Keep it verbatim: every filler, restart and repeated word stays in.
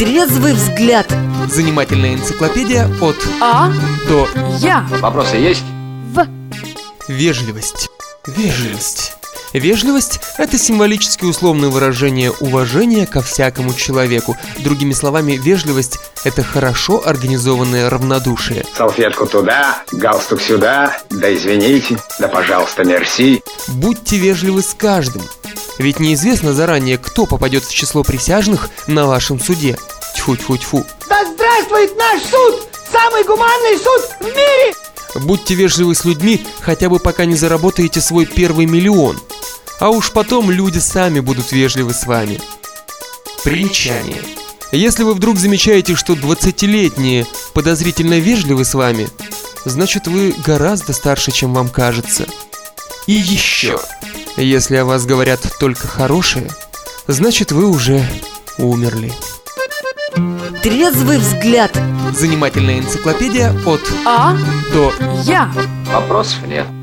Трезвый взгляд. Занимательная энциклопедия от А до. Я. Вопросы есть? В. Вежливость. Вежливость. Вежливость – это символически условное выражение уважения ко всякому человеку. Другими словами, вежливость – это хорошо организованное равнодушие. Салфетку туда, галстук сюда, да извините, да пожалуйста, мерси. Будьте вежливы с каждым. Ведь неизвестно заранее, кто попадет в число присяжных на вашем суде. Тьфу-тьфу-тьфу. Да здравствует наш суд! Самый гуманный суд в мире! Будьте вежливы с людьми, хотя бы пока не заработаете свой первый миллион. А уж потом люди сами будут вежливы с вами. Примечание. Если вы вдруг замечаете, что двадцатилетние подозрительно вежливы с вами, значит, вы гораздо старше, чем вам кажется. И еще. Если о вас говорят только хорошее, значит, вы уже умерли. Трезвый взгляд. Занимательная энциклопедия от А до. Я. Вопросов нет.